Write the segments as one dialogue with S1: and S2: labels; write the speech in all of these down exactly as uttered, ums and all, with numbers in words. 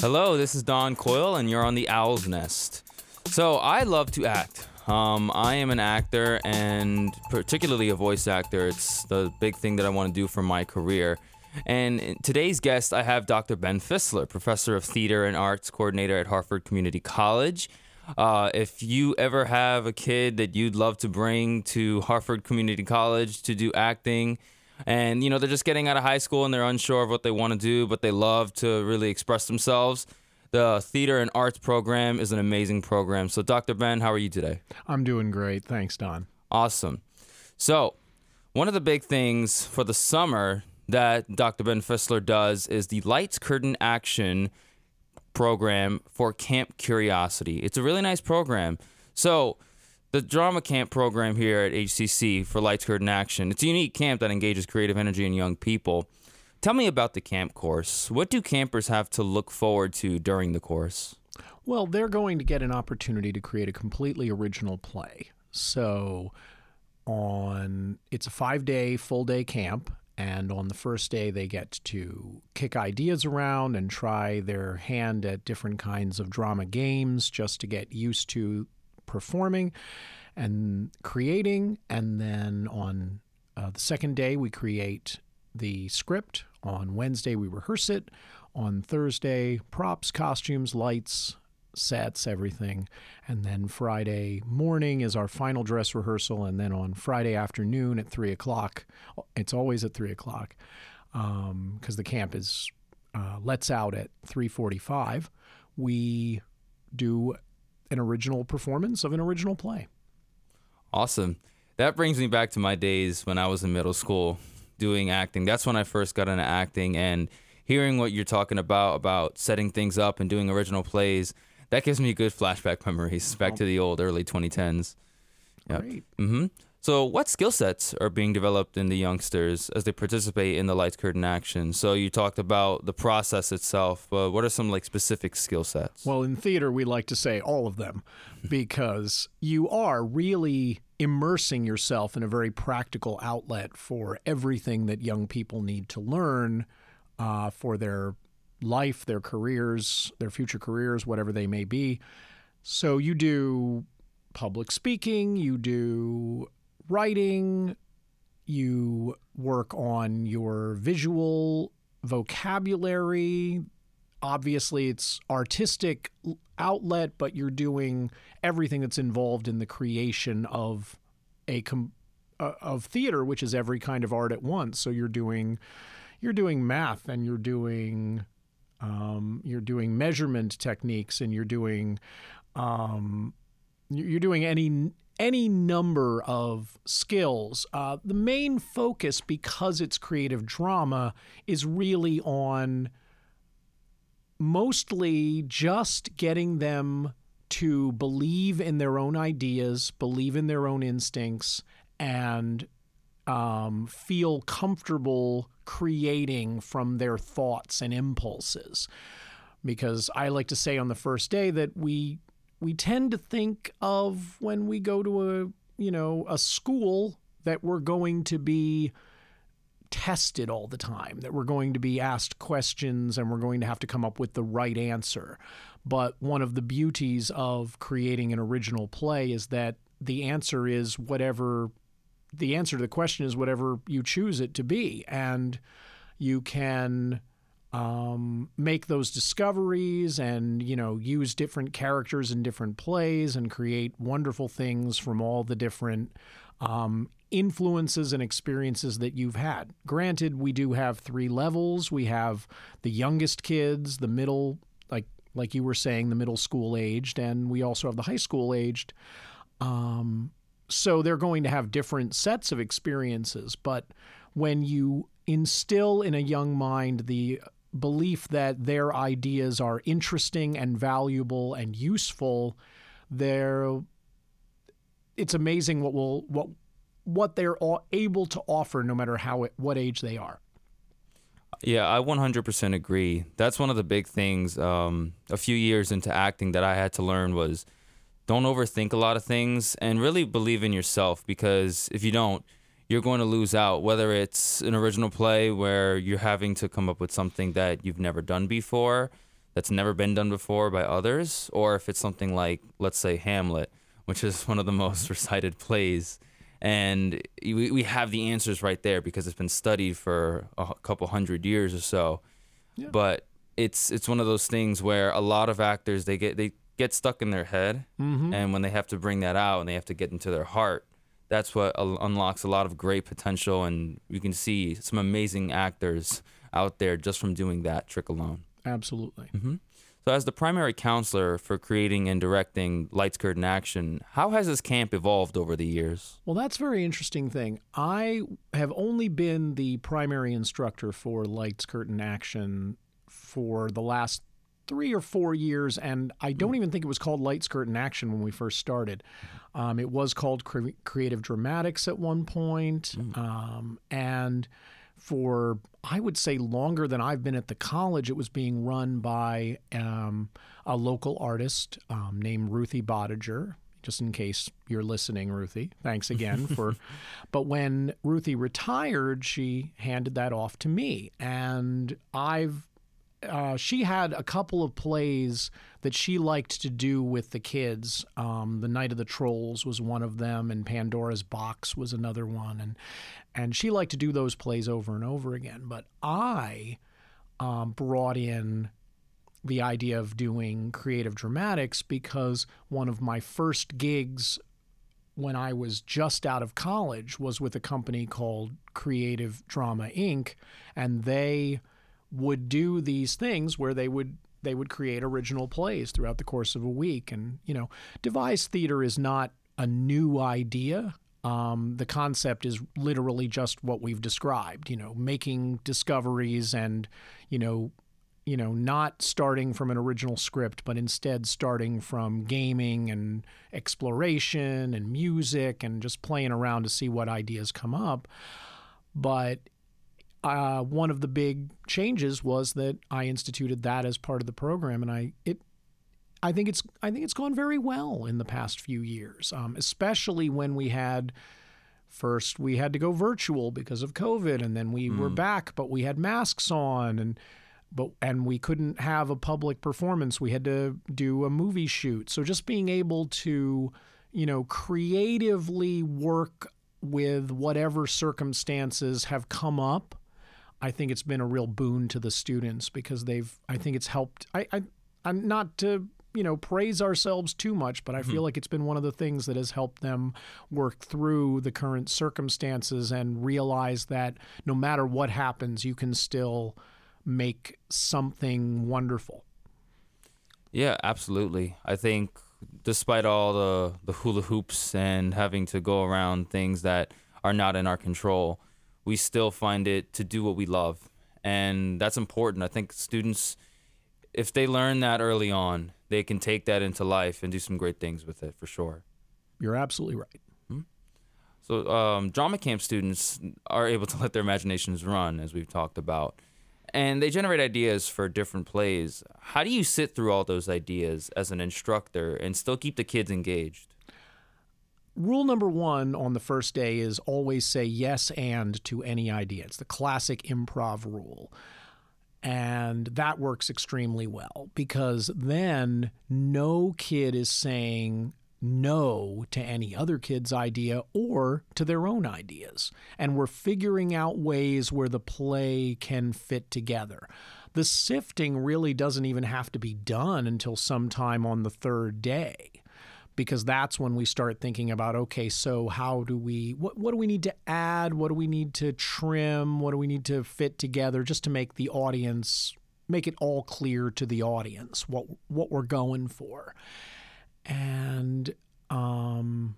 S1: Hello, this is Don Coyle, and you're on the Owl's Nest. So, I love to act. Um, I am an actor, and particularly a voice actor. It's the big thing that I want to do for my career. And today's guest, I have Doctor Ben Fissler, professor of theater and arts coordinator at Harford Community College. Uh, if you ever have a kid that you'd love to bring to Harford Community College to do acting, and, you know, they're just getting out of high school and they're unsure of what they want to do, but they love to really express themselves, the theater and arts program is an amazing program. So, Doctor Ben, how are you today?
S2: I'm doing great. Thanks, Don.
S1: Awesome. So, one of the big things for the summer that Doctor Ben Fissler does is the Lights, Curtain, Action program for Camp Curiosity. It's a really nice program. So, the drama camp program here at H C C for Lights, Curtain, Action, it's a unique camp that engages creative energy in young people. Tell me about the camp course. What do campers have to look forward to during the course?
S2: Well, they're going to get an opportunity to create a completely original play. So, on it's a five-day, full-day camp, and on the first day they get to kick ideas around and try their hand at different kinds of drama games just to get used to performing and creating. And then on uh, the second day, we create the script. On Wednesday, we rehearse it. On Thursday, props, costumes, lights, sets, everything. And then Friday morning is our final dress rehearsal. And then on Friday afternoon at three o'clock, it's always at three o'clock because um, the camp is uh, lets out at three forty-five, we do an original performance of an original play.
S1: Awesome. That brings me back to my days when I was in middle school doing acting. That's when I first got into acting, and hearing what you're talking about, about setting things up and doing original plays, that gives me good flashback memories back to the old early twenty tens. Yep.
S2: Great.
S1: Mm-hmm. So what skill sets are being developed in the youngsters as they participate in the Lights, Curtain, Action? So you talked about the process itself, but what are some like specific skill sets?
S2: Well, in theater, we like to say all of them because you are really immersing yourself in a very practical outlet for everything that young people need to learn uh, for their life, their careers, their future careers, whatever they may be. So you do public speaking, you do writing, you work on your visual vocabulary. Obviously, it's artistic outlet, but you're doing everything that's involved in the creation of a com- uh, of theater, which is every kind of art at once. So you're doing you're doing math, and you're doing um, you're doing measurement techniques, and you're doing um, you're doing any any number of skills. Uh, the main focus, because it's creative drama, is really on mostly just getting them to believe in their own ideas, believe in their own instincts, and um, feel comfortable creating from their thoughts and impulses. Because I like to say on the first day that we we tend to think of when we go to a you know a school that we're going to be tested all the time, that we're going to be asked questions and we're going to have to come up with the right answer. But one of the beauties of creating an original play is that the answer is whatever, the answer to the question is whatever you choose it to be. And you can um, make those discoveries and, you know, use different characters in different plays and create wonderful things from all the different um, influences and experiences that you've had. Granted, we do have three levels. We have the youngest kids, the middle, like like you were saying, the middle school aged, and we also have the high school aged. Um, so they're going to have different sets of experiences. But when you instill in a young mind the belief that their ideas are interesting and valuable and useful, they're it's amazing what will what what they're all able to offer, no matter how it, what age they are.
S1: Yeah, I one hundred percent agree. That's one of the big things um, a few years into acting that I had to learn was don't overthink a lot of things and really believe in yourself, because if you don't, you're going to lose out, whether it's an original play where you're having to come up with something that you've never done before. that's never been done before by others, or if it's something like, let's say, Hamlet, which is one of the most recited plays. And we, we have the answers right there because it's been studied for a couple hundred years or so. Yeah. But it's it's one of those things where a lot of actors, they get they get stuck in their head. Mm-hmm. And when they have to bring that out and they have to get into their heart, that's what unlocks a lot of great potential. And you can see some amazing actors out there just from doing that trick alone.
S2: Absolutely.
S1: Mm-hmm. So as the primary counselor for creating and directing Lights, Curtain, Action, how has this camp evolved over the years?
S2: Well, that's a very interesting thing. I have only been the primary instructor for Lights, Curtain, Action for the last three or four years, and I don't even think it was called Lights, Curtain, Action when we first started. Um, it was called Cre- Creative Dramatics at one point, mm. um, and for, I would say, longer than I've been at the college, it was being run by um, a local artist um, named Ruthie Bodiger. Just in case you're listening, Ruthie, thanks again for. But when Ruthie retired, she handed that off to me, and I've. Uh, she had a couple of plays that she liked to do with the kids. Um, the Night of the Trolls was one of them, and Pandora's Box was another one, and and she liked to do those plays over and over again. But I um, brought in the idea of doing creative dramatics because one of my first gigs when I was just out of college was with a company called Creative Drama Incorporated, and they would do these things where they would they would create original plays throughout the course of a week. And, you know, devised theater is not a new idea. Um, the concept is literally just what we've described, you know, making discoveries and, you know, you know, not starting from an original script, but instead starting from gaming and exploration and music and just playing around to see what ideas come up. But Uh, one of the big changes was that I instituted that as part of the program, and I it I think it's I think it's gone very well in the past few years, um, especially when we had first we had to go virtual because of COVID, and then we mm. were back, but we had masks on, and but and we couldn't have a public performance. We had to do a movie shoot, so just being able to, you know, creatively work with whatever circumstances have come up. I think it's been a real boon to the students because they've, I think it's helped. I, I, I'm not to, you know, praise ourselves too much, but I mm-hmm. feel like it's been one of the things that has helped them work through the current circumstances and realize that no matter what happens, you can still make something wonderful.
S1: Yeah, absolutely. I think despite all the, the hula hoops and having to go around things that are not in our control, we still find it to do what we love. And that's important. I think students, if they learn that early on, they can take that into life and do some great things with it for sure.
S2: You're absolutely right.
S1: Hmm? So um, drama camp students are able to let their imaginations run, as we've talked about. And they generate ideas for different plays. How do you sit through all those ideas as an instructor and still keep the kids engaged?
S2: Rule number one on the first day is always say yes and to any idea. It's the classic improv rule. And that works extremely well because then no kid is saying no to any other kid's idea or to their own ideas. And we're figuring out ways where the play can fit together. The sifting really doesn't even have to be done until sometime on the third day, because that's when we start thinking about, okay, so how do we, what, what do we need to add? What do we need to trim? What do we need to fit together just to make the audience, make it all clear to the audience what what we're going for? And um,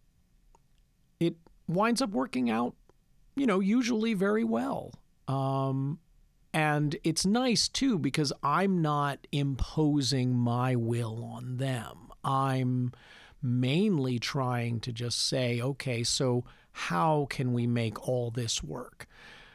S2: it winds up working out, you know, usually very well. Um, and it's nice, too, because I'm not imposing my will on them. I'm mainly trying to just say, okay, so how can we make all this work?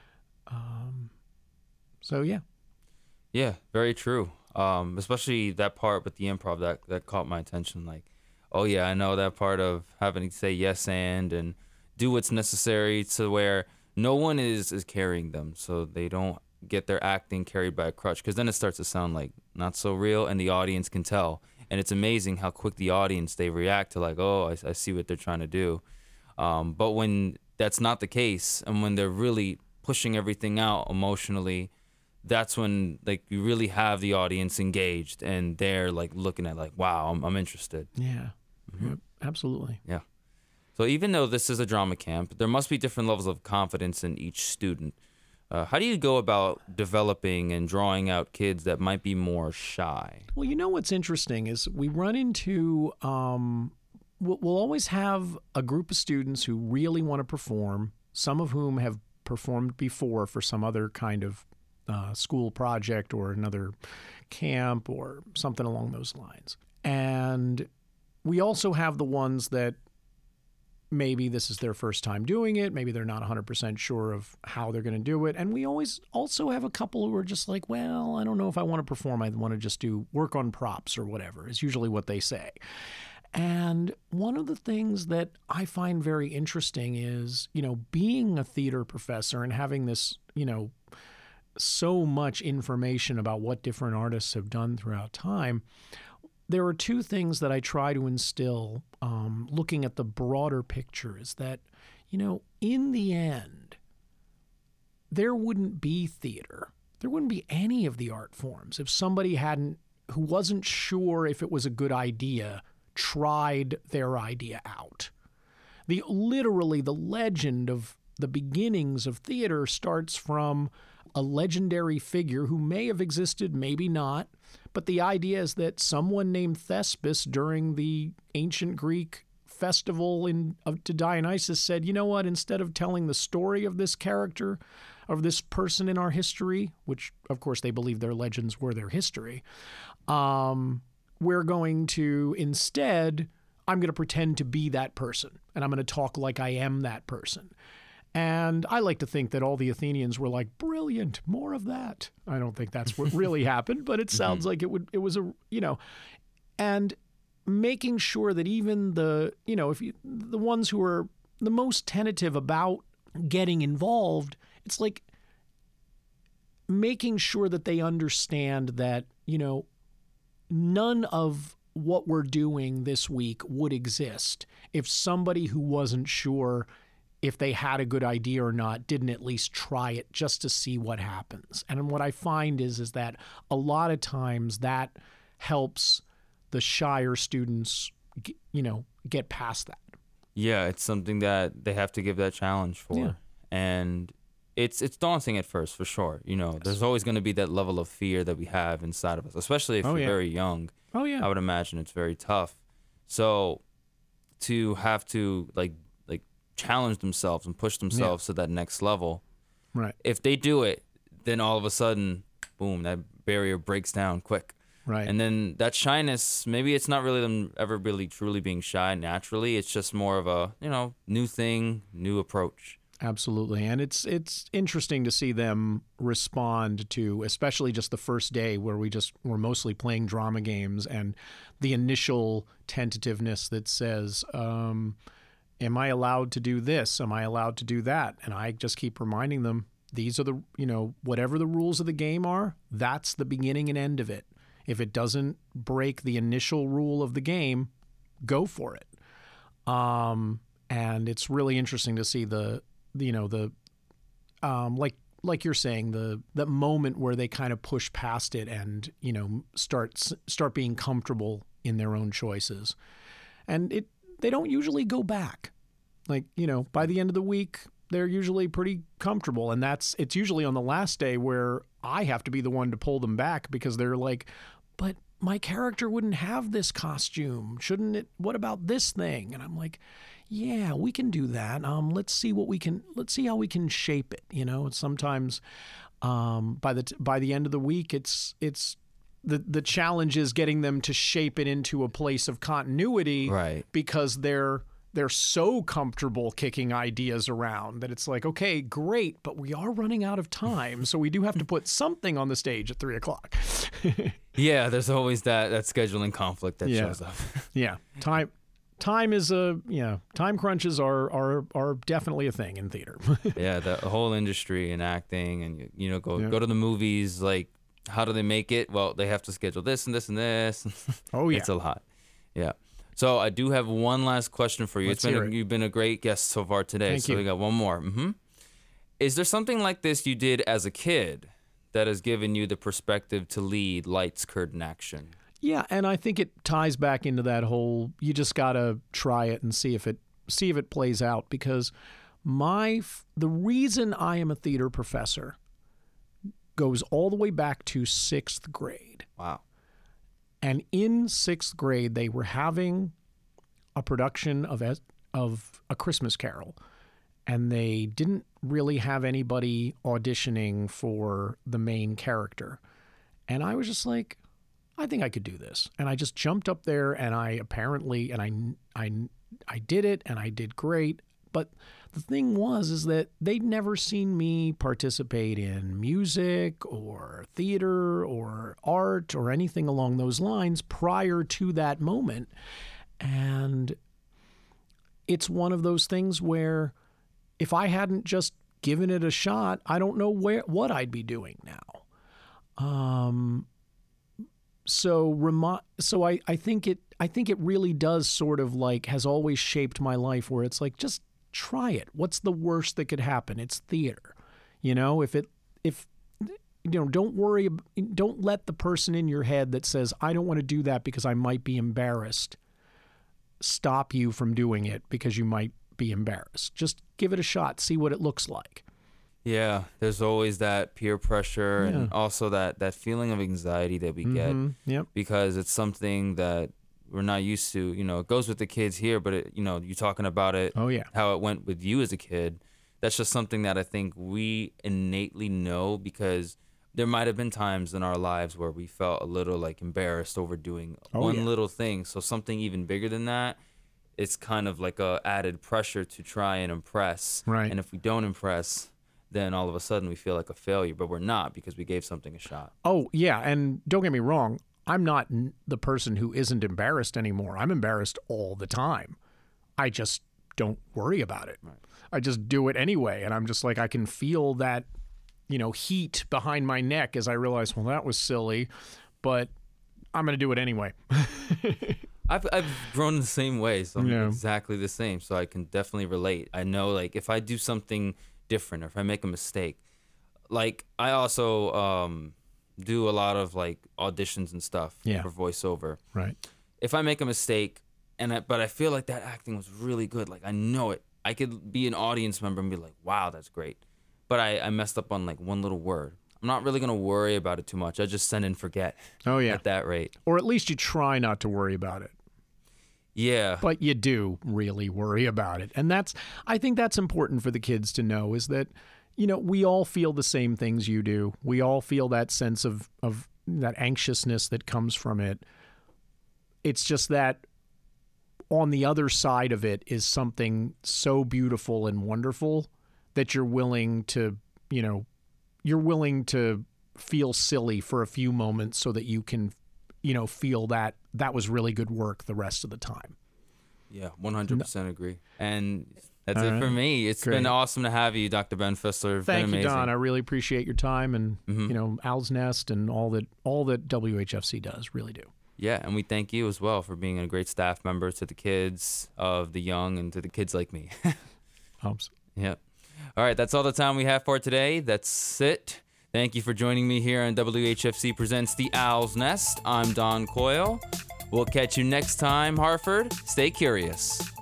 S2: Um, so, yeah.
S1: Yeah, very true. Um, especially that part with the improv that, that caught my attention. Like, oh, yeah, I know that part of having to say yes and and do what's necessary to where no one is, is carrying them. So they don't get their acting carried by a crutch, because then it starts to sound like not so real, and the audience can tell. And it's amazing how quick the audience, they react to like, oh, I, I see what they're trying to do. Um, but when that's not the case, and when they're really pushing everything out emotionally, that's when like you really have the audience engaged, and they're like looking at like, wow, I'm, I'm interested.
S2: Yeah, mm-hmm. Yep, absolutely.
S1: Yeah. So even though this is a drama camp, there must be different levels of confidence in each student. Uh, how do you go about developing and drawing out kids that might be more shy?
S2: Well, you know what's interesting is we run into, um, we'll, we'll always have a group of students who really want to perform, some of whom have performed before for some other kind of uh, school project or another camp or something along those lines. And we also have the ones that maybe this is their first time doing it. Maybe they're not one hundred percent sure of how they're going to do it. And we always also have a couple who are just like, well, I don't know if I want to perform. I want to just do work on props or whatever is usually what they say. And one of the things that I find very interesting is, you know, being a theater professor and having this, you know, so much information about what different artists have done throughout time. There are two things that I try to instill um, looking at the broader picture is that, you know, in the end, there wouldn't be theater. There wouldn't be any of the art forms if somebody hadn't, who wasn't sure if it was a good idea, tried their idea out. The literally the legend of the beginnings of theater starts from a legendary figure who may have existed, maybe not. But the idea is that someone named Thespis during the ancient Greek festival in, of, to Dionysus said, you know what, instead of telling the story of this character, of this person in our history, which of course they believe their legends were their history, um, we're going to instead, I'm going to pretend to be that person, and I'm going to talk like I am that person. And I like to think that all the Athenians were like, brilliant, more of that. I don't think that's what really happened, but it sounds like it would, it was a, you know, and making sure that even the, you know, if you, the ones who are the most tentative about getting involved, it's like making sure that they understand that, you know, none of what we're doing this week would exist if somebody who wasn't sure if they had a good idea or not, didn't at least try it just to see what happens. And what I find is, is that a lot of times that helps the shyer students, you know, get past that.
S1: Yeah, it's something that they have to give that challenge for.
S2: Yeah.
S1: And it's it's daunting at first, for sure. You know, there's always going to be that level of fear that we have inside of us, especially if
S2: Oh,
S1: you're
S2: yeah.
S1: very young.
S2: Oh, yeah.
S1: I would imagine it's very tough. So to have to, like, challenge themselves and push themselves yeah. to that next level.
S2: Right.
S1: If they do it, then all of a sudden, boom, that barrier breaks down quick.
S2: Right.
S1: And then that shyness, maybe it's not really them ever really truly being shy naturally. It's just more of a, you know, new thing, new approach.
S2: Absolutely. And it's it's interesting to see them respond to, especially just the first day where we just were mostly playing drama games and the initial tentativeness that says, um, am I allowed to do this? Am I allowed to do that? And I just keep reminding them, these are the, you know, whatever the rules of the game are, that's the beginning and end of it. If it doesn't break the initial rule of the game, go for it. Um, and it's really interesting to see the, you know, the, um, like, like you're saying, the, that moment where they kind of push past it and, you know, start, start being comfortable in their own choices. And it, they don't usually go back. Like, you know, by the end of the week, they're usually pretty comfortable. And that's, it's usually on the last day where I have to be the one to pull them back because they're like, but my character wouldn't have this costume. Shouldn't it? What about this thing? And I'm like, yeah, we can do that. Um, let's see what we can, let's see how we can shape it. You know, sometimes um, by the, t- by the end of the week, it's, it's, The the challenge is getting them to shape it into a place of continuity,
S1: right?
S2: Because they're they're so comfortable kicking ideas around that it's like, okay, great, but we are running out of time, so we do have to put something on the stage at three o'clock.
S1: Yeah, there's always that that scheduling conflict that
S2: yeah.
S1: shows up.
S2: Yeah, time time is a you know time crunches are are are definitely a thing in theater.
S1: Yeah, the whole industry in acting, and you, you know, go
S2: Yeah.
S1: go to the movies. Like, how do they make it? Well, they have to schedule this and this and this.
S2: Oh yeah.
S1: It's a lot. Yeah. So I do have one last question for you.
S2: Let's
S1: it's been
S2: hear
S1: a,
S2: it.
S1: you've been a great guest so far today.
S2: Thank
S1: so
S2: you.
S1: we got one more. hmm Is there something like this you did as a kid that has given you the perspective to lead lights, curtain, action?
S2: Yeah, and I think it ties back into that whole you just got to try it and see if it see if it plays out, because my f- the reason I am a theater professor goes all the way back to sixth grade.
S1: Wow.
S2: And in sixth grade they were having a production of Es- of A Christmas Carol, and they didn't really have anybody auditioning for the main character. And I was just like, I think I could do this. And I just jumped up there, and I apparently, and I, I, I did it, and I did great. But the thing was, is that they'd never seen me participate in music or theater or art or anything along those lines prior to that moment. And it's one of those things where if I hadn't just given it a shot, I don't know where what I'd be doing now. Um, So remi- so I, I think it I think it really does sort of like has always shaped my life, where it's like, just try it. What's the worst that could happen? It's theater. You know, if it if you know, don't worry, don't let the person in your head that says I don't want to do that because I might be embarrassed stop you from doing it because you might be embarrassed. Just give it a shot, see what it looks like.
S1: Yeah, there's always that peer pressure
S2: Yeah.
S1: and also that, that feeling of anxiety that we get
S2: Mhm. Yep.
S1: because it's something that we're not used to. You know, it goes with the kids here, but, it, you know, you're talking about it,
S2: Oh yeah.
S1: how it went with you as a kid. That's just something that I think we innately know, because there might have been times in our lives where we felt a little like embarrassed over doing
S2: Oh,
S1: one
S2: yeah.
S1: little thing. So something even bigger than that, it's kind of like a added pressure to try and impress.
S2: Right.
S1: And if we don't impress, then all of a sudden we feel like a failure, but we're not, because we gave something a shot.
S2: Oh, yeah. And don't get me wrong, I'm not n- the person who isn't embarrassed anymore. I'm embarrassed all the time. I just don't worry about it.
S1: Right.
S2: I just do it anyway. And I'm just like, I can feel that, you know, heat behind my neck as I realize, well, that was silly, but I'm going to do it anyway.
S1: I've I've grown the same way, so I'm
S2: Yeah.
S1: exactly the same. So I can definitely relate. I know, like, if I do something different, or if I make a mistake, like I also um, do a lot of like auditions and stuff
S2: Yeah.
S1: for voiceover.
S2: Right.
S1: If I make a mistake, and I, but I feel like that acting was really good, like I know it, I could be an audience member and be like, wow, that's great. But I, I messed up on like one little word. I'm not really gonna worry about it too much. I just send and forget.
S2: Oh, yeah.
S1: At that rate.
S2: Or at least you try not to worry about it.
S1: Yeah.
S2: But you do really worry about it. And that's, I think that's important for the kids to know, is that, you know, we all feel the same things you do. We all feel that sense of, of that anxiousness that comes from it. It's just that on the other side of it is something so beautiful and wonderful that you're willing to, you know, you're willing to feel silly for a few moments so that you can, you know, feel that that was really good work the rest of the time.
S1: Yeah, one hundred percent agree. And that's
S2: All
S1: it
S2: right.
S1: for me. It's
S2: Great.
S1: been awesome to have you, Doctor Ben Fissler. It's been
S2: Thank you,
S1: amazing.
S2: Don. I really appreciate your time and,
S1: Mhm.
S2: you know, Owl's Nest and all that all that W H F C does. Really do.
S1: Yeah, and we thank you as well for being a great staff member to the kids of the young and to the kids like me.
S2: Oops.
S1: Yeah. All right, that's all the time we have for today. That's it. Thank you for joining me here on W H F C Presents The Owl's Nest. I'm Don Coyle. We'll catch you next time, Hartford. Stay curious.